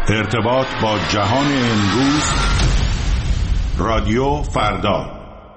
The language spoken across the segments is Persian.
ارتباط با جهان امروز، رادیو فردا.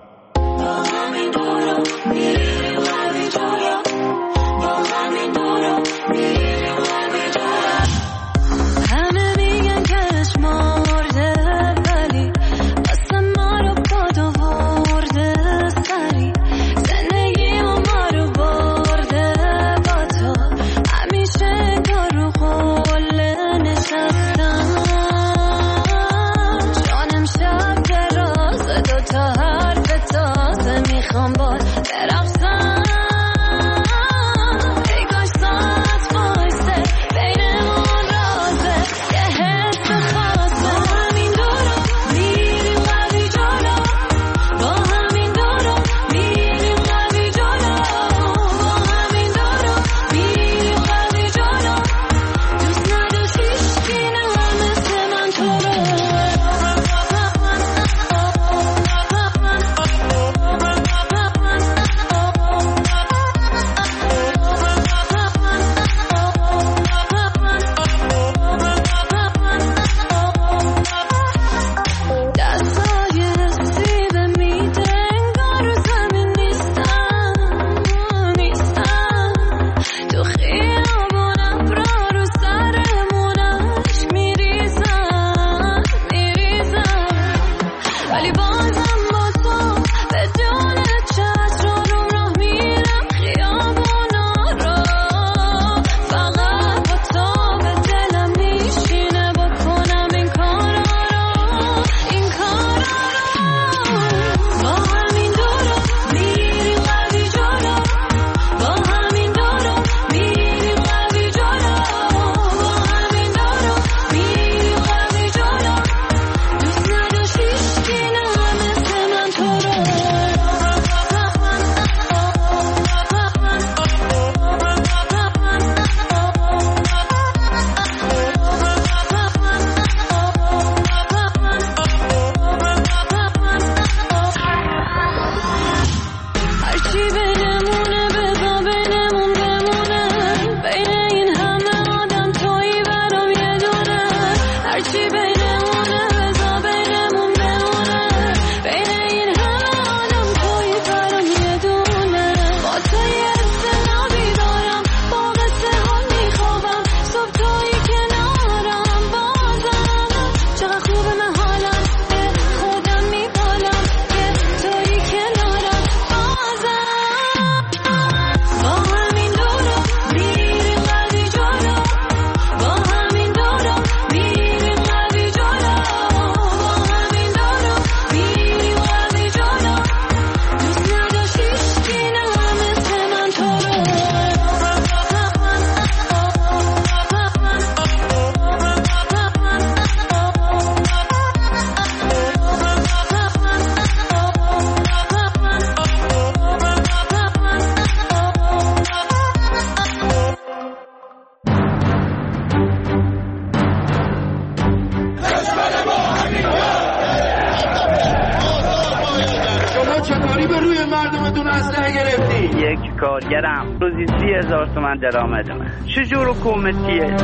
کارگرم روزی 30,000 تومان درآمد من. چجور حکومتیه؟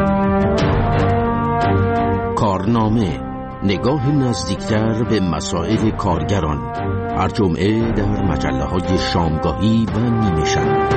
کارنامه، نگاه نزدیکتر به مسائل کارگران، هر جمعه در مجله‌های شامگاهی و نیمه شب.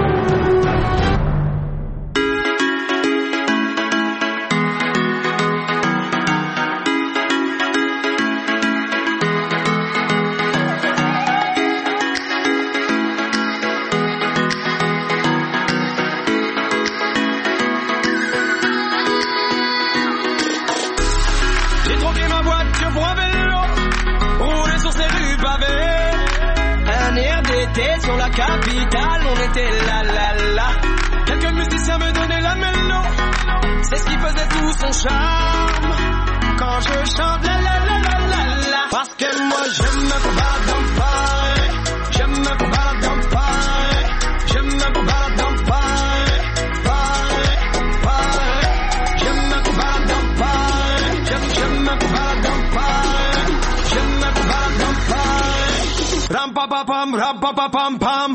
Sur la capitale, on était là, là, là. Quelques musiciens me donnaient la mélo. C'est ce qui faisait tout son charme. Quand je chante la, la, la, la, la, la. Parce que moi je me balade dans Paris. Je me balade dans Paris. Je me balade dans Paris. Paris, Paris. Je me balade dans Paris. Je me balade dans Paris. Je me balade dans Paris. Ram pa pa pam, ram pa pa pam pam.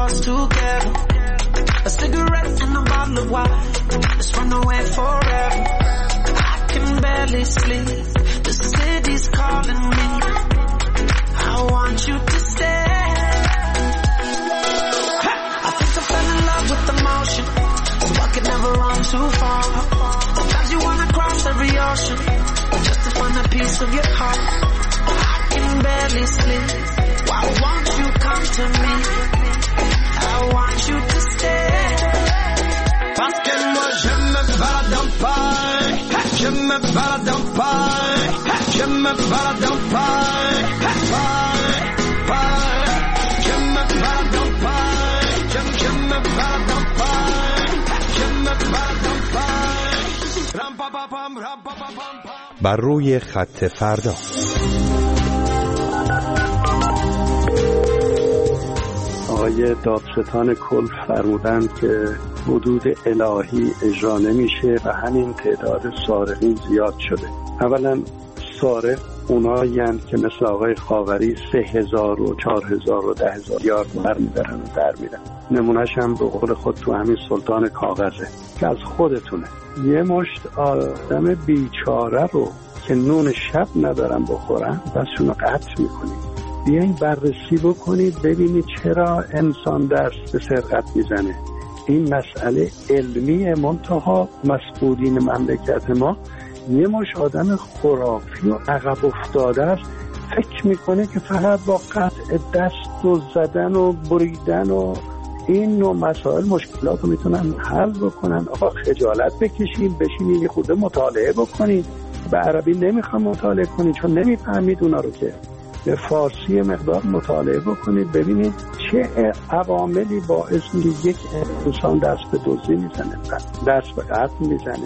us together. A cigarette and a bottle of wine. Let's run away forever. I can barely sleep. The city's calling me. I want you to stay. I think I fell in love with emotion, so I could never run too far. Sometimes you wanna cross every ocean just to find a piece of your heart. I can barely sleep. Why won't you come to me? I want you to stay. Parce que moi je me balade en paille. Je me balade en paille. Je me balade en paille. Paille, paille. Je me balade en paille. Je me balade en paille. Je me balade en paille. Ram pa pa pam ram pa pa pam pam. بر روی خط فردا. آقای دادستان کل فرمودند که حدود الهی اجرا نمیشه و همین تعداد سارقین زیاد شده. اولا سارق اونایین که مثل آقای خاوری 3000 و 4000 و 10000 یارد برمیدارن و در میرن. نمونهش هم به قول خود تو همین سلطان کاغذه که از خودتونه. یه مشت آدم بیچاره رو که نون شب ندارن بخورن بسشون رو قطع میکنید. بیاین بررسی بکنید ببینید چرا انسان دست به سرقت میزنه. این مسئله علمی منتها مسئولین مملکت ما یه مش آدم خرافی و عقب افتاده است فکر میکنه که فقط با قطع دست و زدن و بریدن و این نوع مسائل مشکلات رو میتونن حل بکنن. آقا خجالت بکشید بشینید یه خورده مطالعه بکنید. به عربی نمیخوام مطالعه کنید چون نمیفهمید اونا رو که به فارسی مقدار مطالعه بکنید ببینید چه عواملی باعث میشه یک انسان دست به دزدی میزنه دست به قتل میزنه.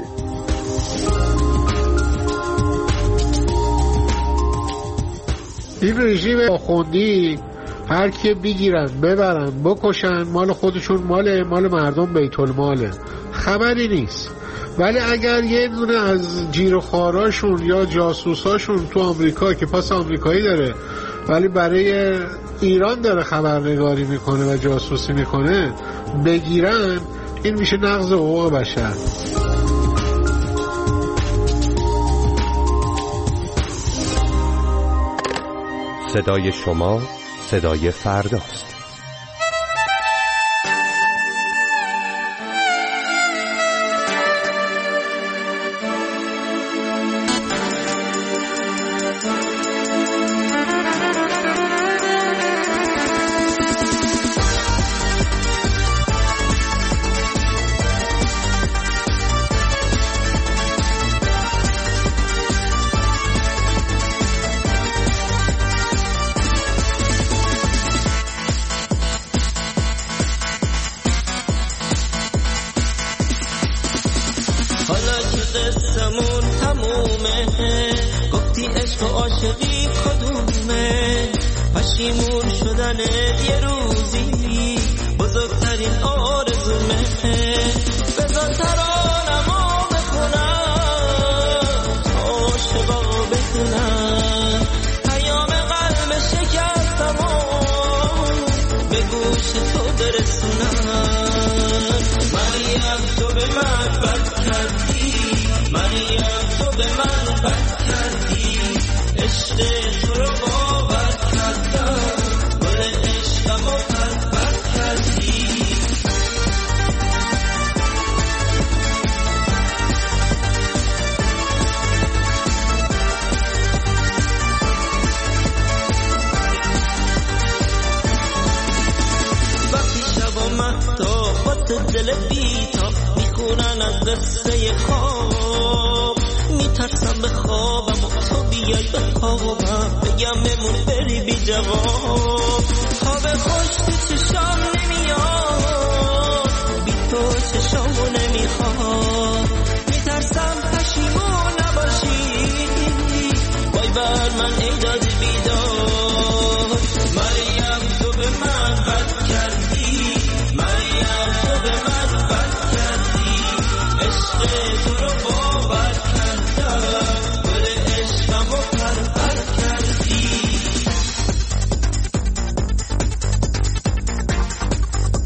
این رژیم آخوندی هر کی بگیرن ببرن بکشن مال خودشون مال مردم بیت الماله خبری نیست. ولی اگر یه دونه از جیر و خاراشون یا جاسوساشون تو آمریکا که پاس آمریکایی داره ولی برای ایران داره خبرنگاری میکنه و جاسوسی میکنه بگیرن این میشه نقض حقوق بشر. صدای شما صدای فرداست. دل بیتا میخونن از قصه خواب میترسم به خوابم و تو بیای به خوابم بگم بمون بری بی جواب خواب خوش تو چشام نمیاد بی تو چشامو نمیخواد میترسم پشیمون نباشی وای بر من ای داد بیداد مریم تو به من بد کردی مریم تو به من بد کردی عشق تو رو باور کردم گل عشقم رو پرپر کردی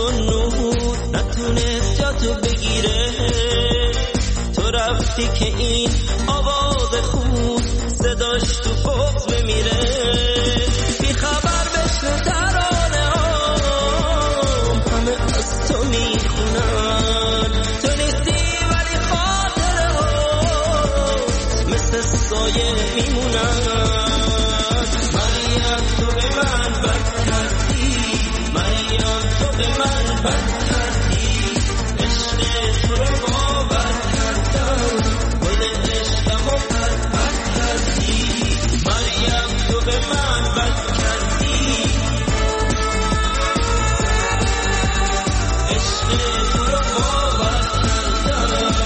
و نور نتونست جاتو بگیره. تو رفتی که این آواز خون صداش تو بغض بمیره. بی خبر بشنو ترانه هام همه از تو میخونن. تو نیستی ولی خاطره ها مثل سایه میمونن. مریم تو به من بد کردی، مریم تو به من بد کردی. عشق تو رو باور کردم، گل عشقمو بد کردی. مریم تو به من بد کردی، عشق تو رو باور کردم.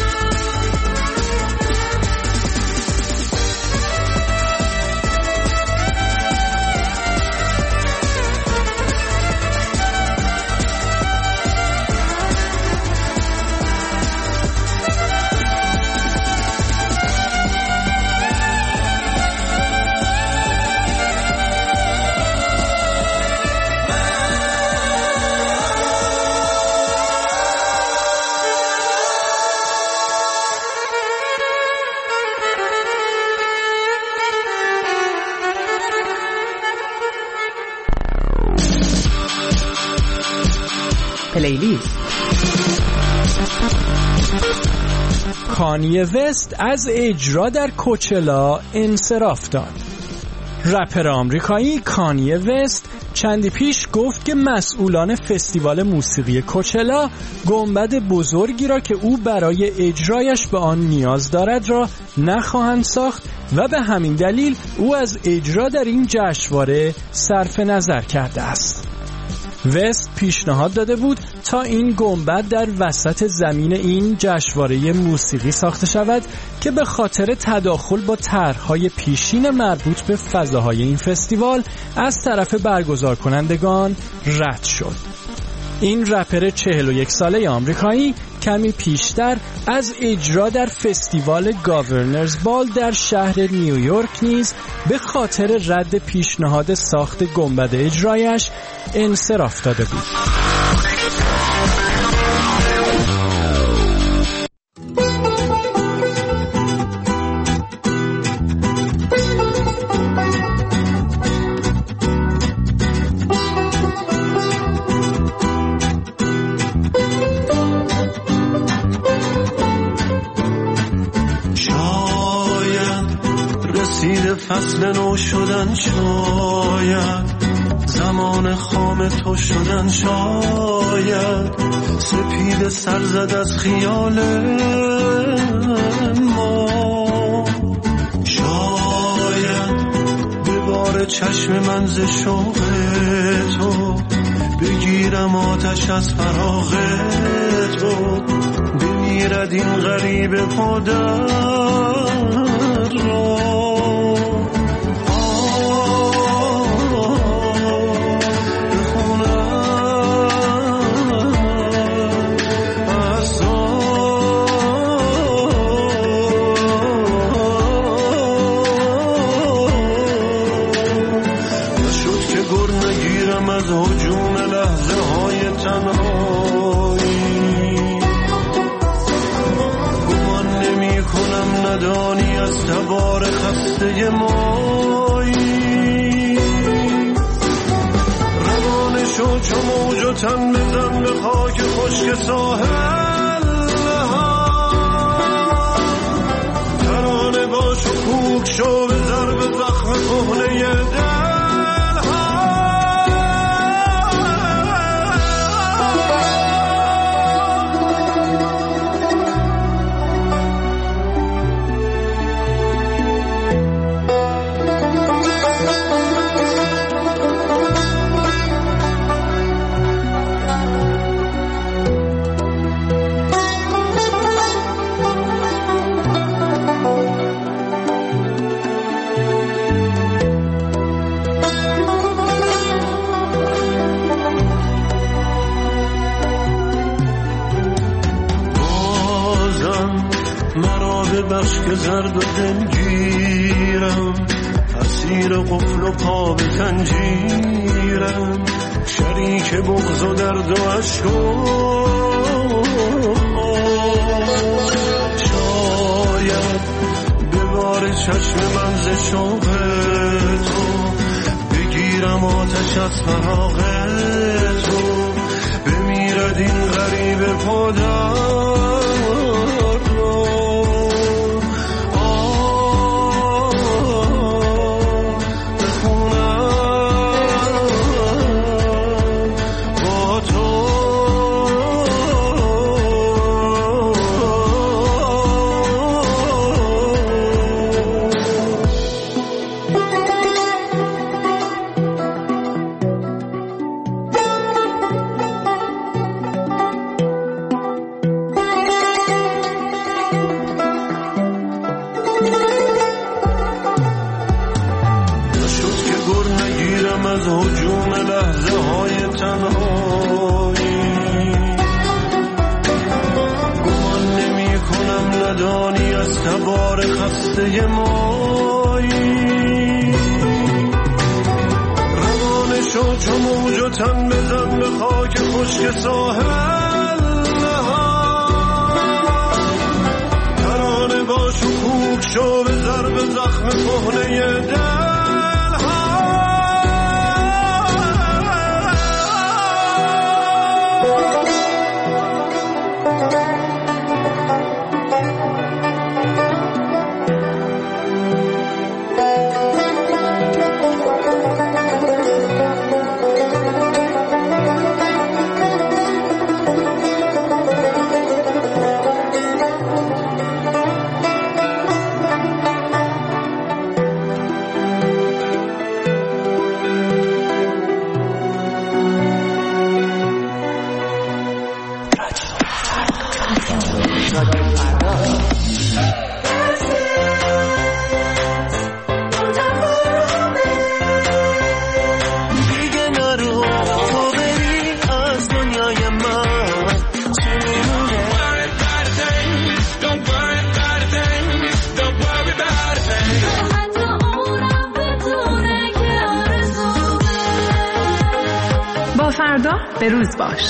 پلیلیست. کانیه وست از اجرا در کوچلا انصراف داد. رپر آمریکایی کانیه وست چندی پیش گفت که مسئولان فستیوال موسیقی کوچلا گنبد بزرگی را که او برای اجرایش به آن نیاز دارد را نخواهند ساخت و به همین دلیل او از اجرا در این جشنواره صرف نظر کرده است. وست پیشنهاد داده بود تا این گنبد در وسط زمین این جشنواره موسیقی ساخته شود که به خاطر تداخل با طرح‌های پیشین مربوط به فضاهای این فستیوال از طرف برگزار کنندگان رد شد. این رپر 41 ساله آمریکایی کمی پیشتر از اجرا در فستیوال گاورنرز بال در شهر نیویورک نیز به خاطر رد پیشنهاد ساخت گنبد اجرایش انصراف داده بود. فصل نو شدن شاید، زمان خام تو شدن شاید، سپید سر زد از خیال ما. شاید به بار چشم من ز شوق تو بگیرم آتش از فراق تو، بمیرد این غریب پدر را. ندانی از تبار خسته مایی، روانه شو چو موج و تن بزن به خاک خشک ساحل ها، ترانه باش و کوک شو به ضرب زخم کهنه دل. بخش زرد و دلگیرم، اسیر قفل و پا به زنجیرم، شریک بغض و درد و عشق شاید ببار چشم من ز شوق تو بگیرم آتش از فراق تو بمیرد این غریب پادر تن بزن به خاک خشک ساحل ترانه باش و کوک شو به ضرب زخم کهنه دل فردا به روز باش.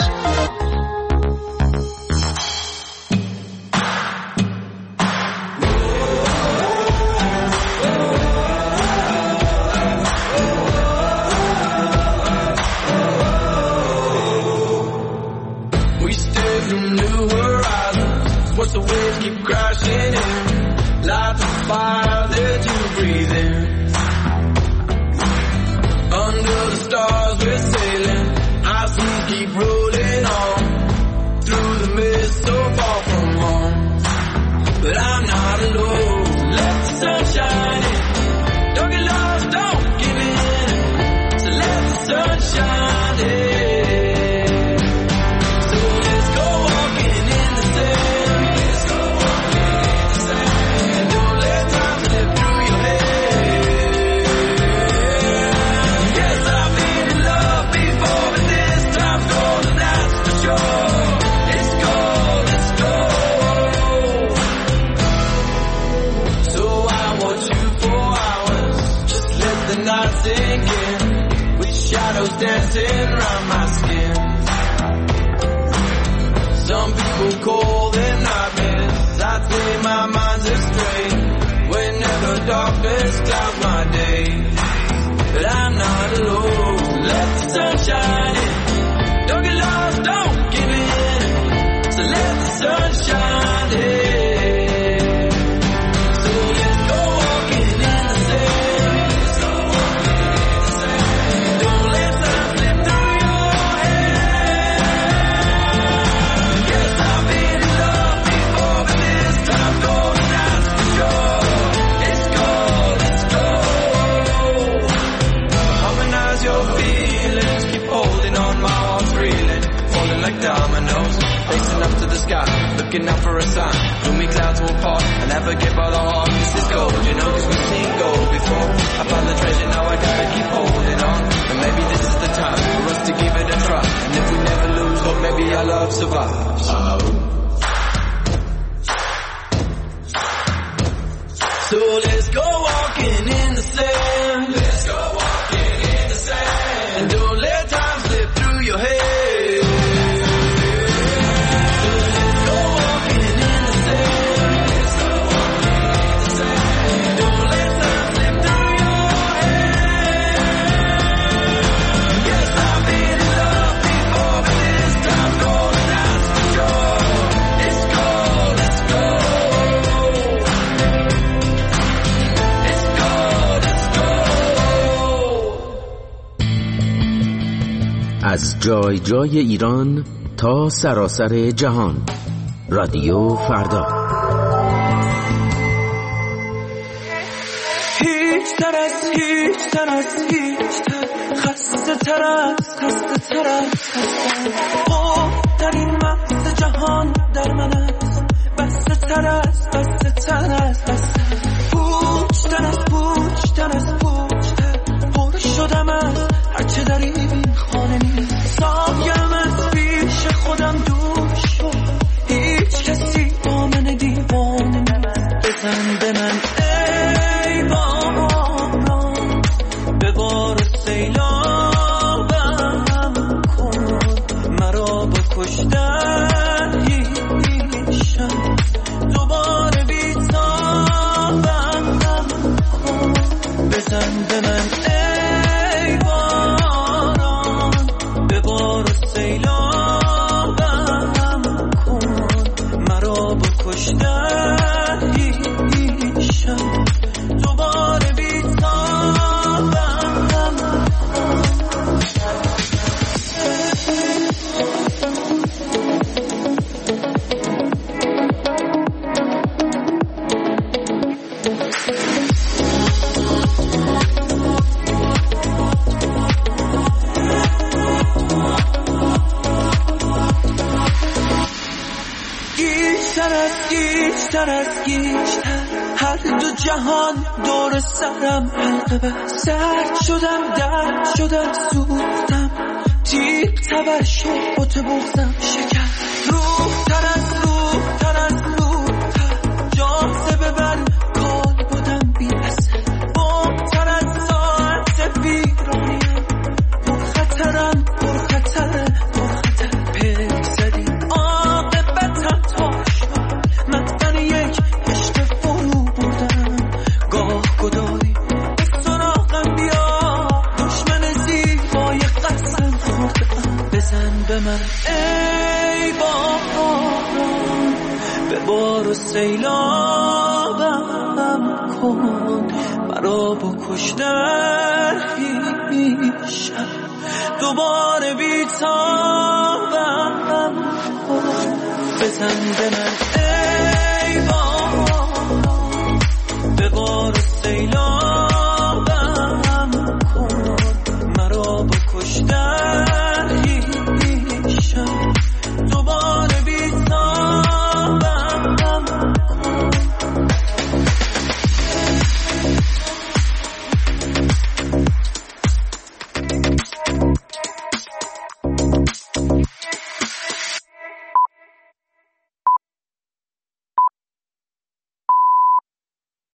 Looking out for a sign, pull me clouds will part. I never get by the heart, this is gold, you know, cause we've seen gold before. I found the treasure, now I gotta keep holding on. And maybe this is the time for us to give it a try. And if we never lose hope, maybe our love survives. So let's go walking in the sand. Let's go walking in the sand. And don't let time slip از جای جای ایران تا سراسر جهان. رادیو فردا. هیچ تر از خسته تر در این مغز جهان در من است، بسته تر است پوچ تر پر شدم از هرچه در این خانه نیست، سایم از پیش خودم دور شد، هیچ کسی با من دیوانه نیست. بزن به من ای باران، ببار سیلابم کن، مرا بکشتن هیچم دوباره بیتابم کن. بزن به من ای باران، ببار سیلابم کن، مرا بکشتن هیچم دوباره بیتابم. گیجتر هر دو جهان دور سرم حلقه بست، درد شدم سوختم، تیغ تبر شد بوت بغزم شکر، روح تر جاذبه بر کال بودم بی اثر، بمتر از ساعت بیرونیم، پرخطرم پک زدی عاقبتم تا مدفن یک عشق فرو بردم، گاه گدایی به سراغم بیا، دشمن زیبای قسم خوردم. بزن به من ای باران، به بار و سیلابم کن، مرا بکش در هیچم دوباره بیتابم کن. بزن به من